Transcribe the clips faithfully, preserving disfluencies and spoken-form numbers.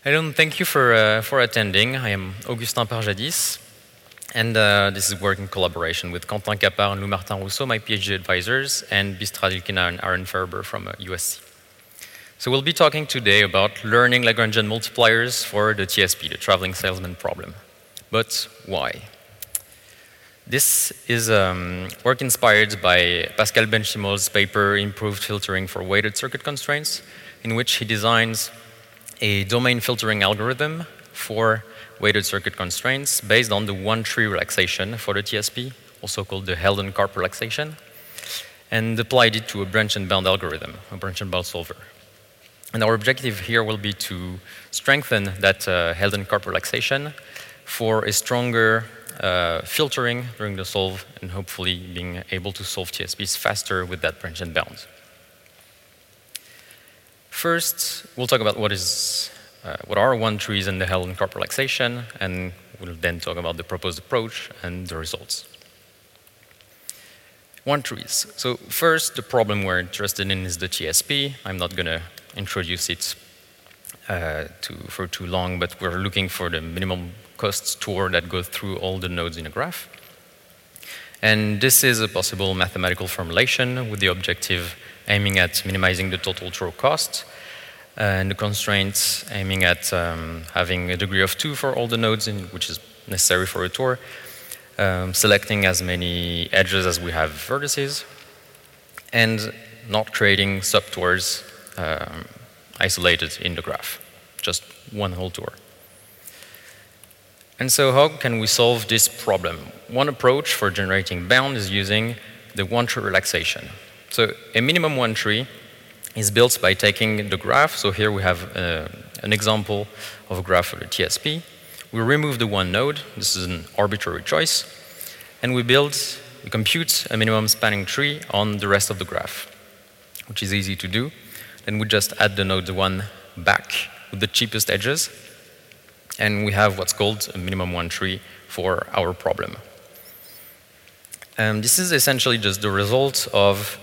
Hello, and thank you for, uh, for attending. I am Augustin Parjadis, and uh, this is work in collaboration with Quentin Capard and Lou Martin Rousseau, my PhD advisors, and Bistra Dilkina and Aaron Ferber from uh, U S C. So we'll be talking today about learning Lagrangian multipliers for the T S P, the traveling salesman problem. But why? This is um, work inspired by Pascal Benchimol's paper, Improved Filtering for Weighted Circuit Constraints, in which he designs a domain filtering algorithm for weighted circuit constraints based on the one-tree relaxation for the T S P, also called the Helden-Karp relaxation, and applied it to a branch and bound algorithm, a branch and bound solver. And our objective here will be to strengthen that uh, Helden-Karp relaxation for a stronger uh, filtering during the solve, and hopefully being able to solve T S Ps faster with that branch and bound. First, we'll talk about what is, uh, what are one-trees and the Helden-Karp relaxation, and we'll then talk about the proposed approach and the results. One-trees. So first, the problem we're interested in is the T S P. I'm not going to introduce it uh, to, for too long, but we're looking for the minimum cost tour that goes through all the nodes in a graph. And this is a possible mathematical formulation with the objective aiming at minimizing the total throw cost, and the constraints aiming at um, having a degree of two for all the nodes, in, which is necessary for a tour, um, selecting as many edges as we have vertices, and not creating subtours um, isolated in the graph, just one whole tour. And so how can we solve this problem? One approach for generating bound is using the one-tree relaxation. So a minimum one tree is built by taking the graph. So here we have uh, an example of a graph for the T S P. We remove the one node. This is an arbitrary choice. And we build, we compute a minimum spanning tree on the rest of the graph, which is easy to do. Then we just add the node one back with the cheapest edges. And we have what's called a minimum one tree for our problem. And this is essentially just the result of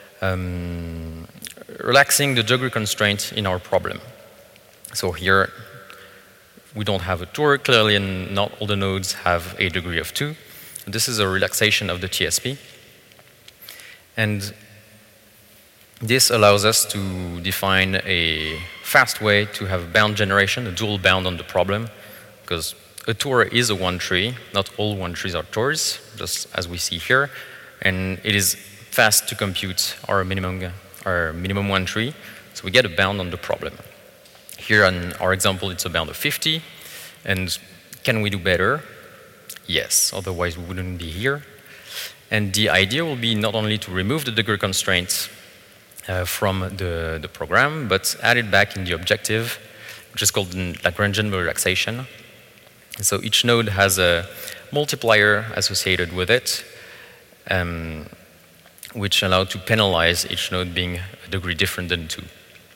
Um, relaxing the degree constraint in our problem. So here, we don't have a tour, clearly, and not all the nodes have a degree of two. This is a relaxation of the T S P. And this allows us to define a fast way to have bound generation, a dual bound on the problem, because a tour is a one tree. Not all one trees are tours, just as we see here. And it is fast to compute our minimum, our minimum one tree, so we get a bound on the problem. Here in our example, it's a bound of fifty, and can we do better? Yes, otherwise we wouldn't be here. And the idea will be not only to remove the degree constraints uh, from the, the program, but add it back in the objective, which is called Lagrangian relaxation. And so each node has a multiplier associated with it, um, which allow to penalize each node being a degree different than two.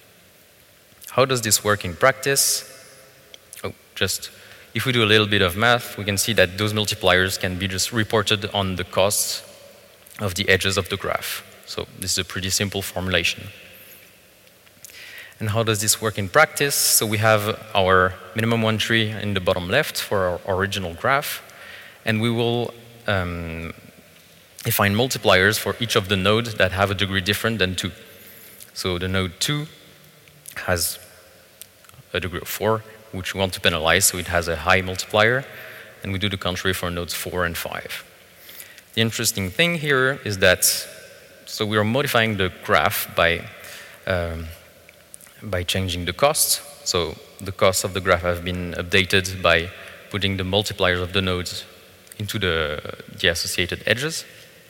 How does this work in practice? Oh, just if we do a little bit of math, we can see that those multipliers can be just reported on the costs of the edges of the graph. So this is a pretty simple formulation. And how does this work in practice? So we have our minimum one tree in the bottom left for our original graph, and we will um, define multipliers for each of the nodes that have a degree different than two. So the node two has a degree of four, which we want to penalize, so it has a high multiplier, and we do the contrary for nodes four and five. The interesting thing here is that, so we are modifying the graph by, um, by changing the costs. So the costs of the graph have been updated by putting the multipliers of the nodes into the, the associated edges.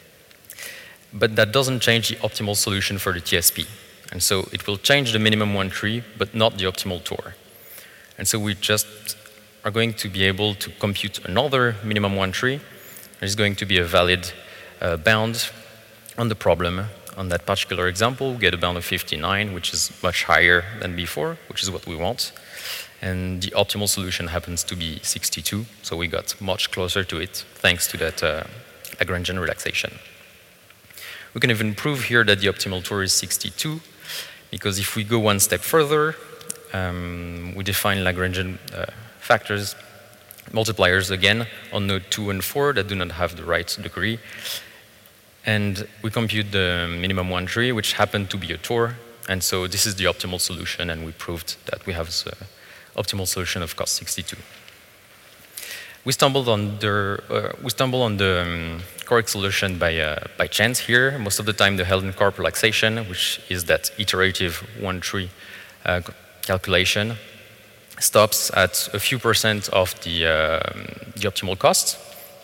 But that doesn't change the optimal solution for the T S P. And so it will change the minimum one tree, but not the optimal tour. And so we just are going to be able to compute another minimum one tree. There's going to be a valid uh, bound on the problem. On that particular example, we get a bound of fifty-nine, which is much higher than before, which is what we want. And the optimal solution happens to be sixty-two, so we got much closer to it, thanks to that uh, Lagrangian relaxation. We can even prove here that the optimal tour is sixty-two, because if we go one step further, um, we define Lagrangian uh, factors, multipliers again, on node two and four that do not have the right degree. And we compute the minimum one tree, which happened to be a Tor. And so this is the optimal solution, and we proved that we have the optimal solution of cost sixty-two. We stumbled on the, uh, we stumbled on the um, correct solution by, uh, by chance here. Most of the time, the Heldencorp relaxation, which is that iterative one tree uh, calculation, stops at a few percent of the, uh, the optimal cost.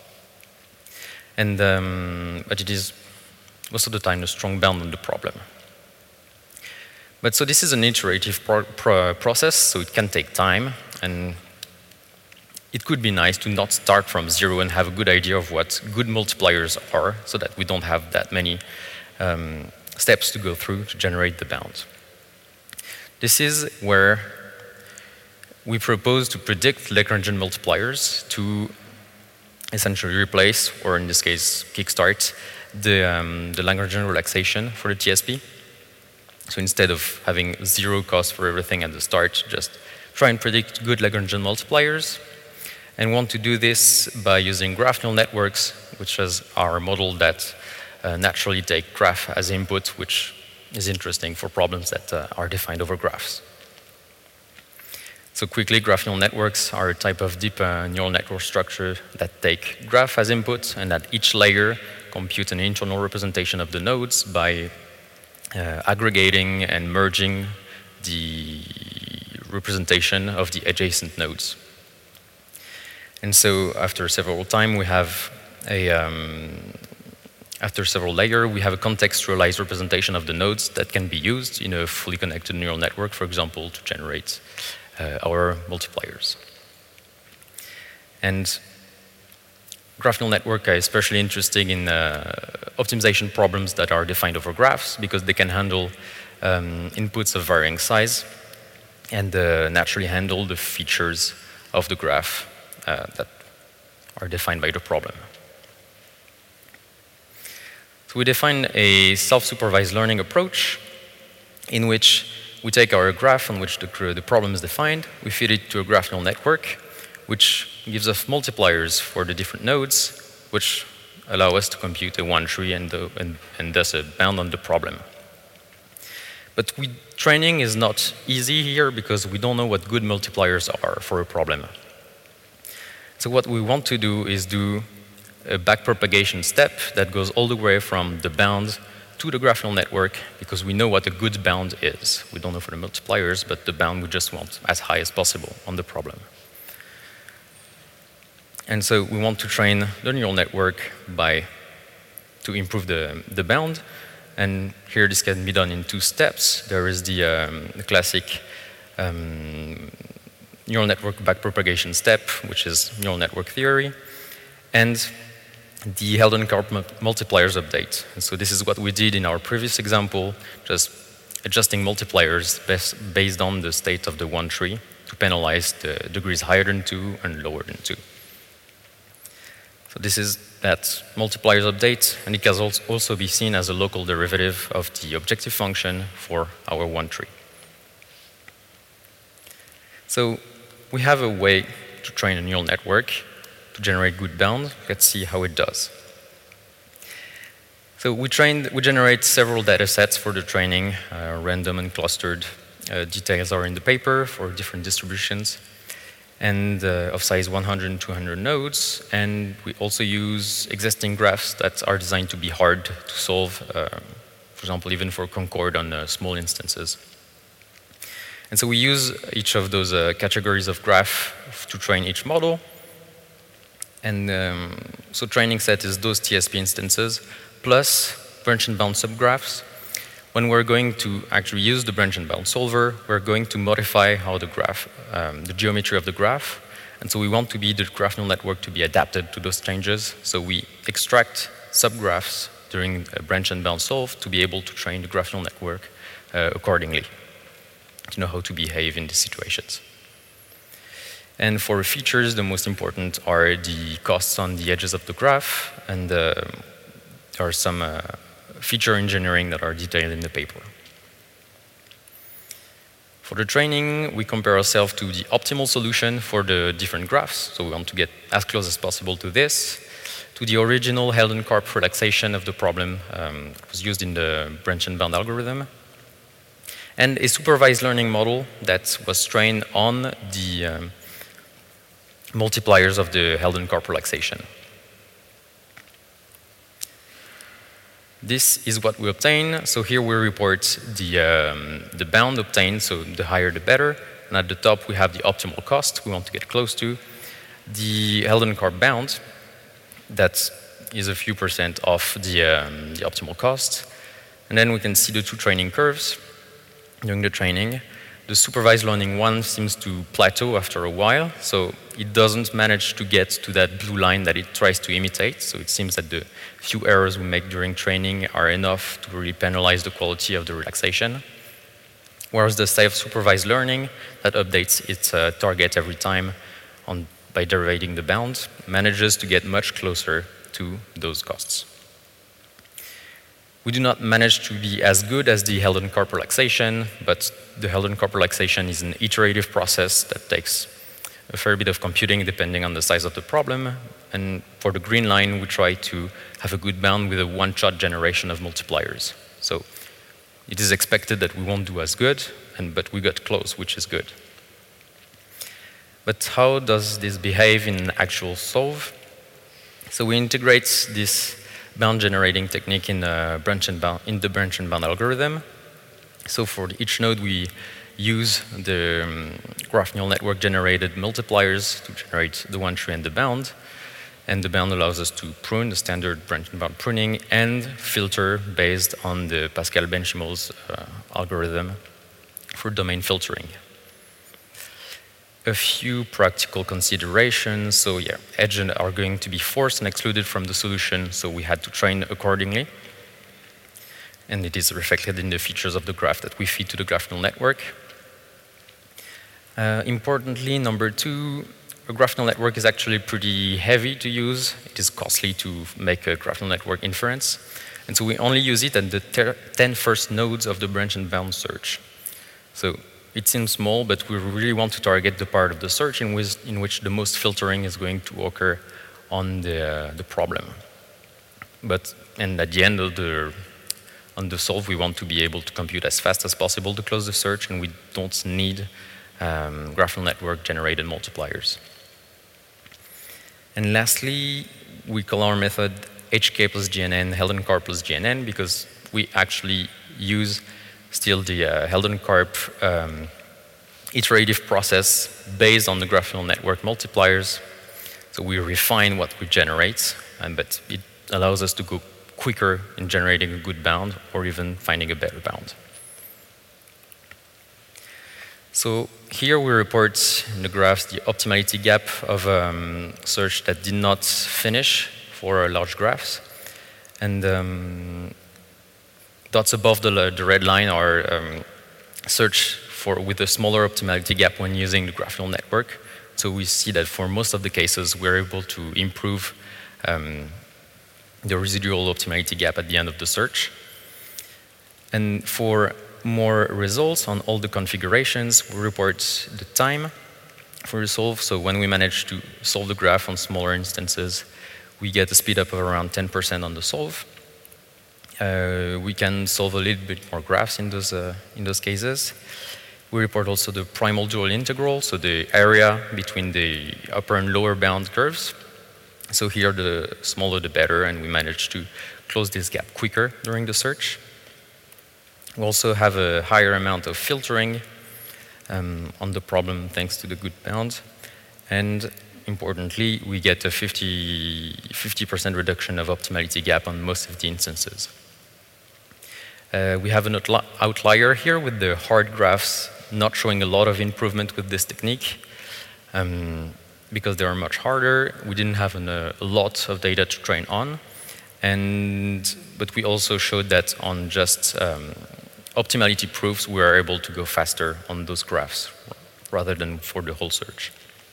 And, um, but it is most of the time a strong bound on the problem. But so this is an iterative pro pro process, so it can take time, and it could be nice to not start from zero and have a good idea of what good multipliers are, so that we don't have that many um, steps to go through to generate the bound. This is where we propose to predict Lagrangian multipliers to essentially replace, or in this case, kickstart, the, um, the Lagrangian relaxation for the T S P. So instead of having zero cost for everything at the start, just try and predict good Lagrangian multipliers. And want to do this by using graph neural networks, which is our model that uh, naturally take graph as input, which is interesting for problems that uh, are defined over graphs. So quickly, graph neural networks are a type of deep uh, neural network structure that take graph as input, and at each layer compute an internal representation of the nodes by uh, aggregating and merging the representation of the adjacent nodes. And so after several time, we have a, um, after several layers, we have a contextualized representation of the nodes that can be used in a fully connected neural network, for example, to generate uh, our multipliers. And graph neural network are especially interesting in uh, optimization problems that are defined over graphs, because they can handle um, inputs of varying size and uh, naturally handle the features of the graph Uh, that are defined by the problem. So we define a self-supervised learning approach in which we take our graph on which the, the problem is defined, we feed it to a graph neural network, which gives us multipliers for the different nodes, which allow us to compute a one tree and, the, and, and thus a bound on the problem. But we, training is not easy here because we don't know what good multipliers are for a problem. So what we want to do is do a backpropagation step that goes all the way from the bound to the graph neural network, because we know what a good bound is. We don't know for the multipliers, but the bound we just want as high as possible on the problem. And so we want to train the neural network by, to improve the, the bound. And here this can be done in two steps. There is the, um, the classic um, neural network backpropagation step, which is neural network theory, and the Heldencorp multipliers update. And so this is what we did in our previous example, just adjusting multipliers based on the state of the one tree to penalize the degrees higher than two and lower than two. So this is that multipliers update, and it can also be seen as a local derivative of the objective function for our one tree. So we have a way to train a neural network to generate good bound. Let's see how it does. So we trained, we generate several data sets for the training, uh, random and clustered. Uh, details are in the paper for different distributions, and uh, of size one hundred and two hundred nodes. And we also use existing graphs that are designed to be hard to solve, uh, for example, even for Concord on uh, small instances. And so we use each of those uh, categories of graph to train each model. And um, so training set is those T S P instances plus branch and bound subgraphs. When we're going to actually use the branch and bound solver, we're going to modify how the graph, um, the geometry of the graph. And so we want to be the graph neural network to be adapted to those changes. So we extract subgraphs during a branch and bound solve to be able to train the graph neural network uh, accordingly, to know how to behave in these situations. And for features, the most important are the costs on the edges of the graph, and uh, there are some uh, feature engineering that are detailed in the paper. For the training, we compare ourselves to the optimal solution for the different graphs. So we want to get as close as possible to this, to the original Heldenkarp relaxation of the problem um, that was used in the branch and bound algorithm, and a supervised learning model that was trained on the um, multipliers of the Heldenkarp relaxation. This is what we obtain. So here we report the, um, the bound obtained, so the higher the better. And at the top we have the optimal cost we want to get close to. The Heldenkarp bound, that is a few percent off the, um, the optimal cost. And then we can see the two training curves during the training. The supervised learning one seems to plateau after a while, so it doesn't manage to get to that blue line that it tries to imitate. So it seems that the few errors we make during training are enough to really penalize the quality of the relaxation. Whereas the self-supervised learning that updates its uh, target every time on, by deriving the bound manages to get much closer to those costs. We do not manage to be as good as the Heldenkarp relaxation, but the Heldenkarp relaxation is an iterative process that takes a fair bit of computing depending on the size of the problem. And for the green line, we try to have a good bound with a one-shot generation of multipliers. So it is expected that we won't do as good, and, but we got close, which is good. But how does this behave in actual solve? So we integrate this bound generating technique in, uh, branch and bound, in the branch and bound algorithm. So for each node, we use the um, graph neural network generated multipliers to generate the one, tree, and the bound. And the bound allows us to prune, the standard branch and bound pruning, and filter based on the Pascal-Benchimol's uh, algorithm for domain filtering. A few practical considerations. So yeah, edges are going to be forced and excluded from the solution, so we had to train accordingly. And it is reflected in the features of the graph that we feed to the graph neural network. Uh, importantly, number two, a graph neural network is actually pretty heavy to use. It is costly to make a graph neural network inference. And so we only use it at the ten first nodes of the branch and bound search. So it seems small, but we really want to target the part of the search in which, in which the most filtering is going to occur on the, uh, the problem. But, and at the end of the, on the solve, we want to be able to compute as fast as possible to close the search, and we don't need um, graph neural network generated multipliers. And lastly, we call our method H K plus G N N, Heldenkarp plus G N N, because we actually use still the uh, Heldenkarp um, iterative process based on the graph neural network multipliers. So we refine what we generate, and, but it allows us to go quicker in generating a good bound or even finding a better bound. So here we report in the graphs the optimality gap of um, search that did not finish for uh, large graphs. And um, dots above the, the red line are um, search for with a smaller optimality gap when using the graph neural network. So we see that for most of the cases, we're able to improve um, the residual optimality gap at the end of the search. And for more results on all the configurations, we report the time for the solve. So when we manage to solve the graph on smaller instances, we get a speed up of around ten percent on the solve. Uh, we can solve a little bit more graphs in those, uh, in those cases. We report also the primal dual integral, so the area between the upper and lower bound curves. So here, the smaller the better, and we manage to close this gap quicker during the search. We also have a higher amount of filtering um, on the problem thanks to the good bound. And importantly, we get a fifty percent reduction of optimality gap on most of the instances. Uh, we have an outlier here with the hard graphs not showing a lot of improvement with this technique. Um, because they are much harder, we didn't have an, uh, a lot of data to train on. And, but we also showed that on just um, optimality proofs, we are able to go faster on those graphs rather than for the whole search.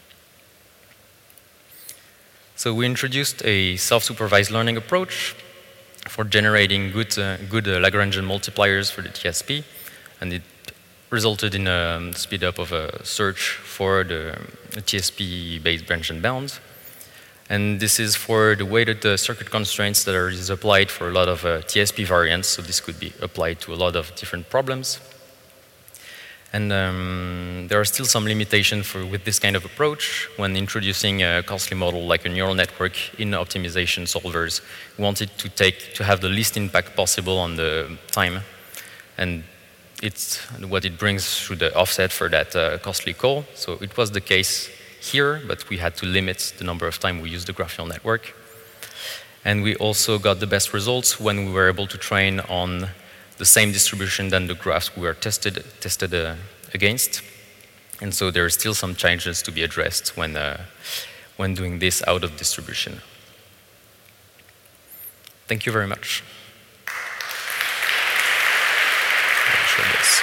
So we introduced a self-supervised learning approach for generating good, uh, good uh, Lagrangian multipliers for the T S P, and it resulted in a speed up of a search for the T S P-based branch and bound. And this is for the weighted uh, circuit constraints that are is applied for a lot of uh, T S P variants. So this could be applied to a lot of different problems. And um, there are still some limitations for with this kind of approach. When introducing a costly model like a neural network in optimization solvers, we wanted to take to have the least impact possible on the time, and it's what it brings through the offset for that uh, costly call. So it was the case here, but we had to limit the number of time we used the graph neural network. And we also got the best results when we were able to train on the same distribution than the graphs we were tested, tested uh, against. And so there are still some changes to be addressed when, uh, when doing this out of distribution. Thank you very much. I'll show this.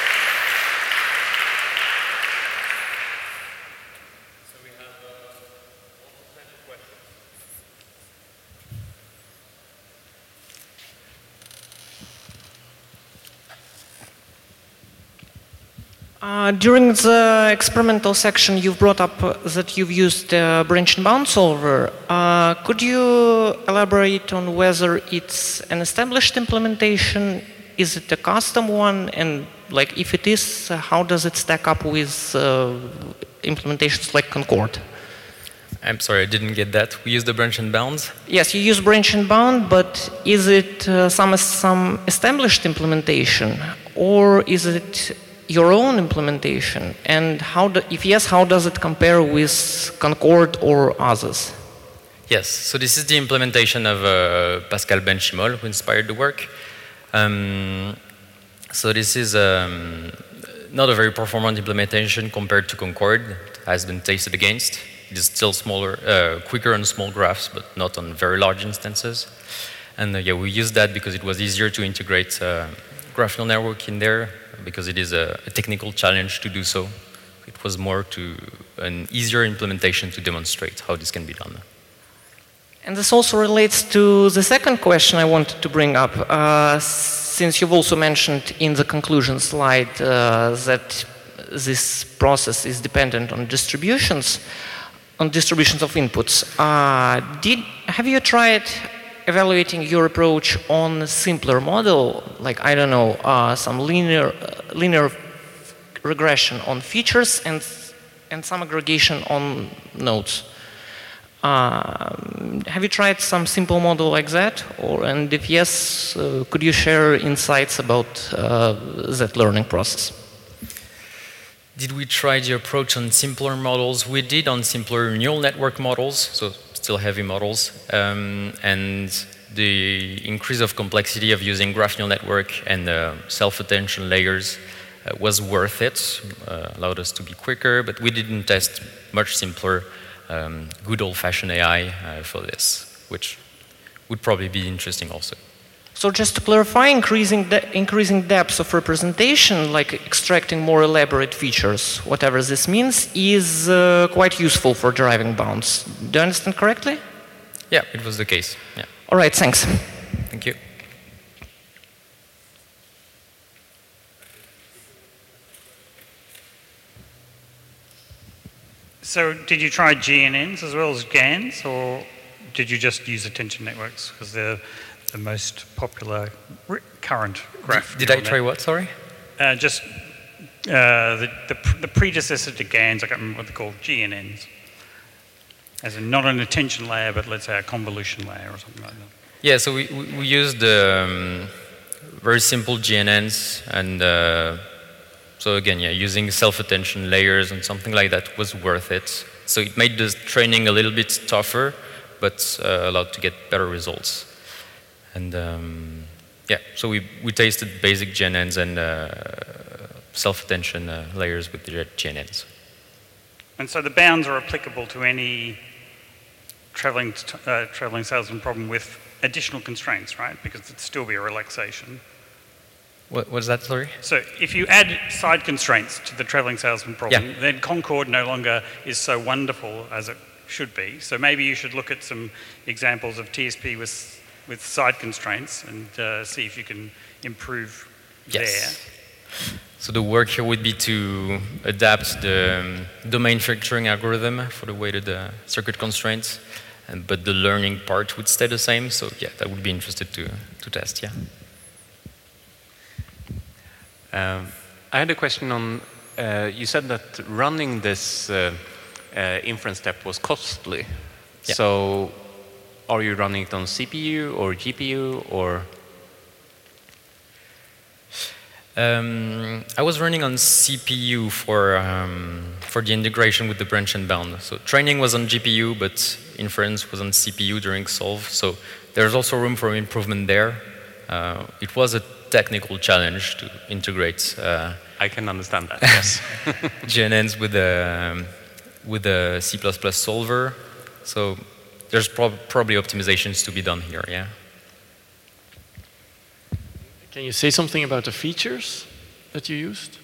Uh, during the experimental section, you've brought up uh, that you've used the branch and bound solver. Uh, could you elaborate on whether it's an established implementation? Is it a custom one? And like, if it is, uh, how does it stack up with uh, implementations like Concord? I'm sorry, I didn't get that. We use the branch and bound? Yes, you use branch and bound, but is it uh, some, some established implementation, or is it your own implementation? And how do, if yes, how does it compare with Concord or others? Yes, so this is the implementation of uh, Pascal Benchimol, who inspired the work. Um, so this is um, not a very performant implementation compared to Concord. It has been tested against. It is still smaller, uh, quicker on small graphs, but not on very large instances. And uh, yeah, we used that because it was easier to integrate uh, graph neural network in there, because it is a, a technical challenge to do so. It was more to an easier implementation to demonstrate how this can be done. And this also relates to the second question I wanted to bring up. Uh, since you've also mentioned in the conclusion slide uh, that this process is dependent on distributions, on distributions of inputs. Uh, did, have you tried evaluating your approach on a simpler model, like, I don't know, uh, some linear, uh, linear regression on features and, and some aggregation on nodes? Uh, have you tried some simple model like that? Or, and if yes, uh, could you share insights about uh, that learning process? Did we try the approach on simpler models? We did on simpler neural network models, so still heavy models. Um, and the increase of complexity of using graph neural network and uh, self-attention layers uh, was worth it, uh, allowed us to be quicker, but we didn't test much simpler Um, good old-fashioned A I uh, for this, which would probably be interesting also. So just to clarify, increasing, de increasing depth of representation, like extracting more elaborate features, whatever this means, is uh, quite useful for deriving bounds. Do I understand correctly? Yeah, it was the case. Yeah. All right, thanks. Thank you. So did you try G N Ns as well as GANs, or did you just use attention networks because they're the most popular current graph? Did, did I try what, sorry? Uh, just uh, the, the, the predecessor to GANs, I can't remember what they're called, G N Ns. As in not an attention layer, but let's say a convolution layer or something like that. Yeah, so we, we, we used um, very simple G N Ns, and uh, so again, yeah, using self-attention layers and something like that was worth it. So it made the training a little bit tougher, but uh, allowed to get better results. And um, yeah, so we, we tasted basic G N Ns and uh, self-attention uh, layers with the G N Ns. And so the bounds are applicable to any traveling, uh, traveling salesman problem with additional constraints, right? Because it'd still be a relaxation. What was that, sorry? So if you add side constraints to the traveling salesman problem, yeah. then Concord no longer is so wonderful as it should be. So maybe you should look at some examples of T S P with, with side constraints and uh, see if you can improve yes. there. So the work here would be to adapt the um, domain filtering algorithm for the weighted uh, circuit constraints, and, but the learning part would stay the same. So yeah, that would be interested to, to test, yeah. Um, I had a question on, uh, you said that running this uh, uh, inference step was costly. Yeah. So are you running it on C P U or G P U or? Um, I was running on C P U for, um, for the integration with the branch and bound. So training was on G P U, but inference was on C P U during solve. So there's also room for improvement there. Uh, it was a technical challenge to integrate uh, I can understand that, yes. G N Ns with a, um, with a C plus plus solver. So there's prob probably optimizations to be done here, yeah. Can you say something about the features that you used?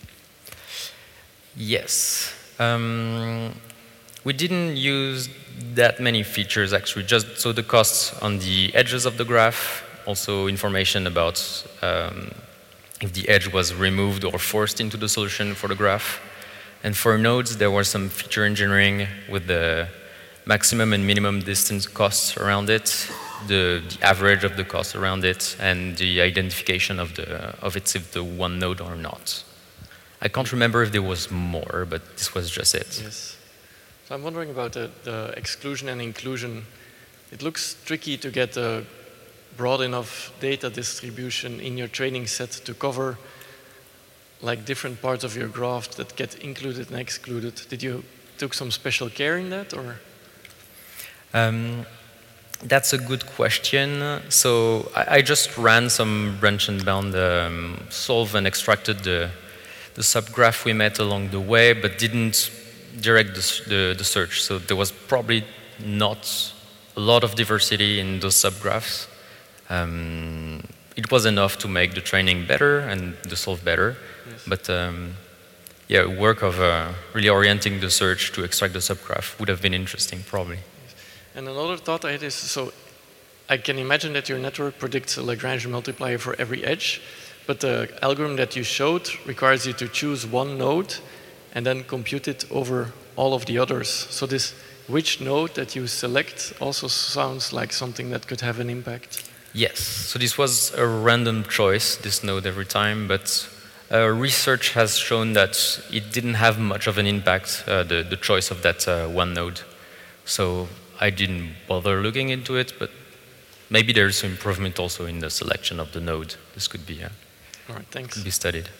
Yes. Um, we didn't use that many features, actually, just so the costs on the edges of the graph, also information about um, if the edge was removed or forced into the solution for the graph. And for nodes, there was some feature engineering with the maximum and minimum distance costs around it, the, the average of the cost around it, and the identification of, the, of it's if the one node or not. I can't remember if there was more, but this was just it. Yes. So I'm wondering about the, the exclusion and inclusion. It looks tricky to get a broad enough data distribution in your training set to cover like different parts of your graph that get included and excluded. Did you took some special care in that, or? Um, that's a good question. So I, I just ran some branch and bound um, solve and extracted the, the subgraph we met along the way, but didn't direct the, the, the search. So there was probably not a lot of diversity in those subgraphs. Um, it was enough to make the training better and the solve better. Yes. But um, yeah, work of uh, really orienting the search to extract the subgraph would have been interesting, probably. Yes. And another thought I had is, so I can imagine that your network predicts a Lagrange multiplier for every edge, but the algorithm that you showed requires you to choose one node and then compute it over all of the others. So this which node that you select also sounds like something that could have an impact. Yes, so this was a random choice, this node every time, but uh, research has shown that it didn't have much of an impact, uh, the, the choice of that uh, one node. So I didn't bother looking into it, but maybe there's some improvement also in the selection of the node. This could be, uh, All right, thanks. could be studied.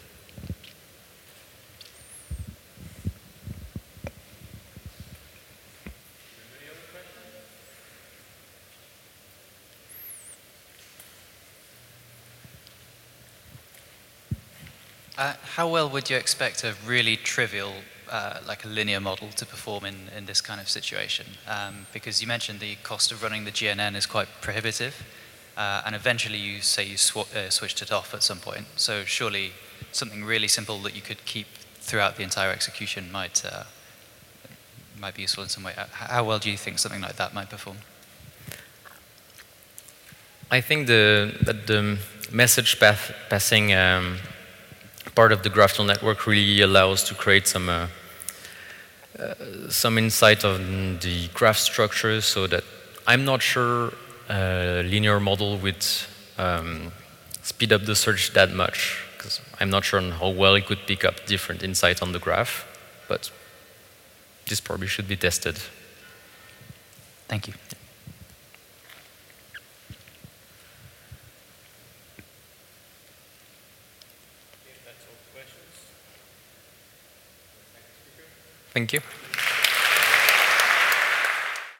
Uh, how well would you expect a really trivial, uh, like a linear model, to perform in, in this kind of situation? Um, because you mentioned the cost of running the G N N is quite prohibitive, uh, and eventually you say you sw uh, switched it off at some point. So surely something really simple that you could keep throughout the entire execution might, uh, might be useful in some way. How well do you think something like that might perform? I think the, that the message path passing um, part of the GraphQL network really allows to create some uh, uh, some insight on the graph structure, so that I'm not sure a linear model would um, speed up the search that much, because I'm not sure on how well it could pick up different insight on the graph, but this probably should be tested. Thank you. Thank you.